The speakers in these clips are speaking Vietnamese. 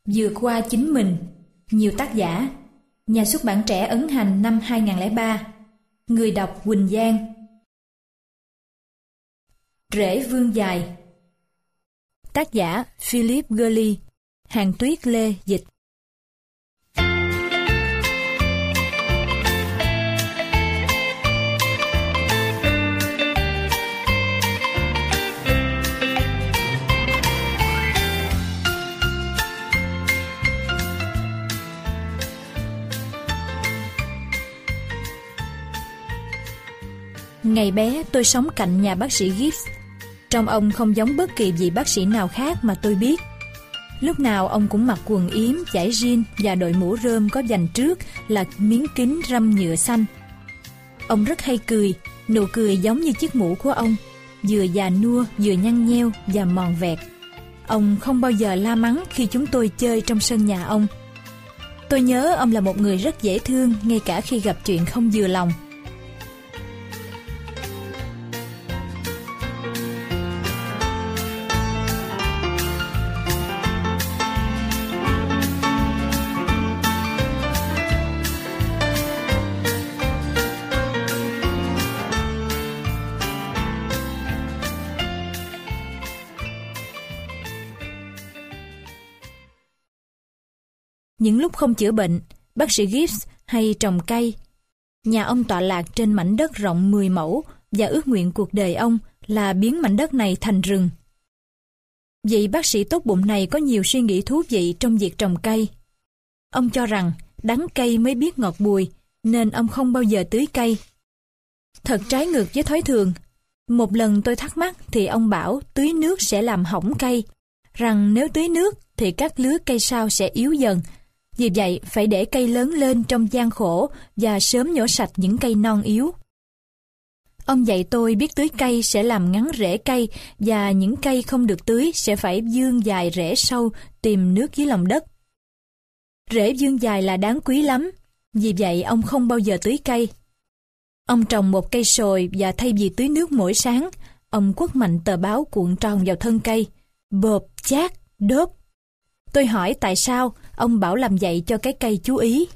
Vượt qua chính mình. Nhiều tác giả. Nhà xuất bản Trẻ ấn hành năm 2003. Người đọc Quỳnh Giang. Rễ vương dài. Tác giả Philip Gurley. Hàn Tuyết Lê dịch. Ngày bé tôi sống cạnh nhà bác sĩ Gibbs. Trông ông không giống bất kỳ vị bác sĩ nào khác mà tôi biết. Lúc nào ông cũng mặc quần yếm, dải jean và đội mũ rơm có vành trước là miếng kính râm nhựa xanh. Ông rất hay cười, nụ cười giống như chiếc mũ của ông, vừa già nua, vừa nhăn nheo và mòn vẹt. Ông không bao giờ la mắng khi chúng tôi chơi trong sân nhà ông. Tôi nhớ ông là một người rất dễ thương ngay cả khi gặp chuyện không vừa lòng. Những lúc không chữa bệnh, bác sĩ Gibbs hay trồng cây. Nhà ông tọa lạc trên mảnh đất rộng 10 mẫu và ước nguyện cuộc đời ông là biến mảnh đất này thành rừng. Vị bác sĩ tốt bụng này có nhiều suy nghĩ thú vị trong việc trồng cây. Ông cho rằng đắng cây mới biết ngọt bùi, nên ông không bao giờ tưới cây. Thật trái ngược với thói thường. Một lần tôi thắc mắc thì ông bảo tưới nước sẽ làm hỏng cây, rằng nếu tưới nước thì các lứa cây sau sẽ yếu dần. Vì vậy, phải để cây lớn lên trong gian khổ và sớm nhổ sạch những cây non yếu. Ông dạy tôi biết tưới cây sẽ làm ngắn rễ cây và những cây không được tưới sẽ phải vươn dài rễ sâu tìm nước dưới lòng đất. Rễ vươn dài là đáng quý lắm, vì vậy ông không bao giờ tưới cây. Ông trồng một cây sồi và thay vì tưới nước mỗi sáng, ông quất mạnh tờ báo cuộn tròn vào thân cây. Bộp, chát, đốp. Tôi hỏi tại sao, ông bảo làm vậy cho cái cây chú ý.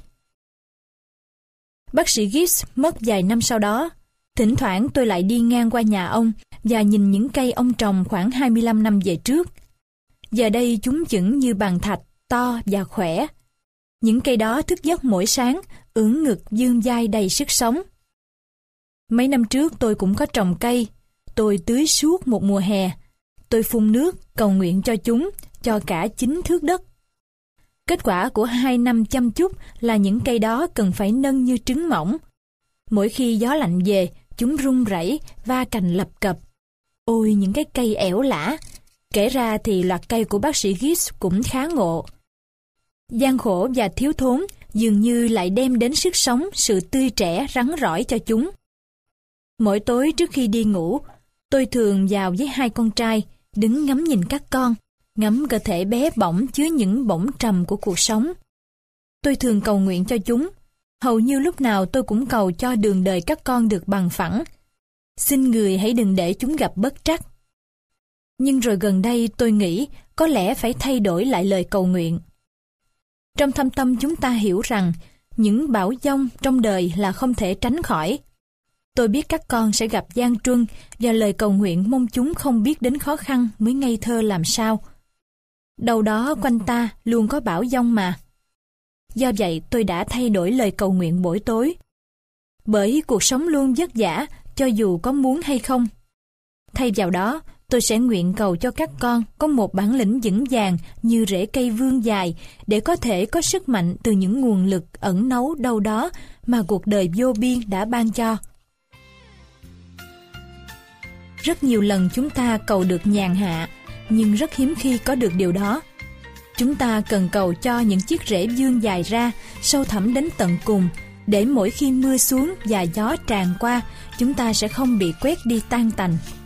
Bác sĩ Gibbs mất vài năm sau đó. Thỉnh thoảng tôi lại đi ngang qua nhà ông và nhìn những cây ông trồng khoảng 25 năm về trước. Giờ đây chúng chững như bàn thạch, to và khỏe. Những cây đó thức giấc mỗi sáng, ưỡn ngực vươn vai đầy sức sống. Mấy năm trước tôi cũng có trồng cây. Tôi tưới suốt một mùa hè. Tôi phun nước, cầu nguyện cho chúng, cho cả 9 thước đất. Kết quả của 2 năm chăm chút là những cây đó cần phải nâng như trứng mỏng. Mỗi khi gió lạnh về, chúng rung rẩy, va cành lập cập. Ôi, những cái cây ẻo lả. Kể ra thì loạt cây của bác sĩ Gibbs cũng khá ngộ. Gian khổ và thiếu thốn dường như lại đem đến sức sống, sự tươi trẻ, rắn rỏi cho chúng. Mỗi tối trước khi đi ngủ, tôi thường vào với 2 con trai, đứng ngắm nhìn các con, ngắm cơ thể bé bỏng chứa những bổng trầm của cuộc sống. Tôi thường cầu nguyện cho chúng. Hầu như lúc nào tôi cũng cầu cho đường đời các con được bằng phẳng. Xin người hãy đừng để chúng gặp bất trắc. Nhưng rồi gần đây tôi nghĩ có lẽ phải thay đổi lại lời cầu nguyện. Trong thâm tâm chúng ta hiểu rằng những bão giông trong đời là không thể tránh khỏi. Tôi biết các con sẽ gặp gian truân và lời cầu nguyện mong chúng không biết đến khó khăn mới ngây thơ làm sao. Đâu đó quanh ta luôn có bão giông mà. Do vậy tôi đã thay đổi lời cầu nguyện buổi tối. Bởi cuộc sống luôn vất vả cho dù có muốn hay không. Thay vào đó, tôi sẽ nguyện cầu cho các con có một bản lĩnh vững vàng như rễ cây vươn dài để có thể có sức mạnh từ những nguồn lực ẩn náu đâu đó mà cuộc đời vô biên đã ban cho. Rất nhiều lần chúng ta cầu được nhàn hạ, nhưng rất hiếm khi có được điều đó. Chúng ta cần cầu cho những chiếc rễ vươn dài ra, sâu thẳm đến tận cùng, để mỗi khi mưa xuống và gió tràn qua, chúng ta sẽ không bị quét đi tan tành.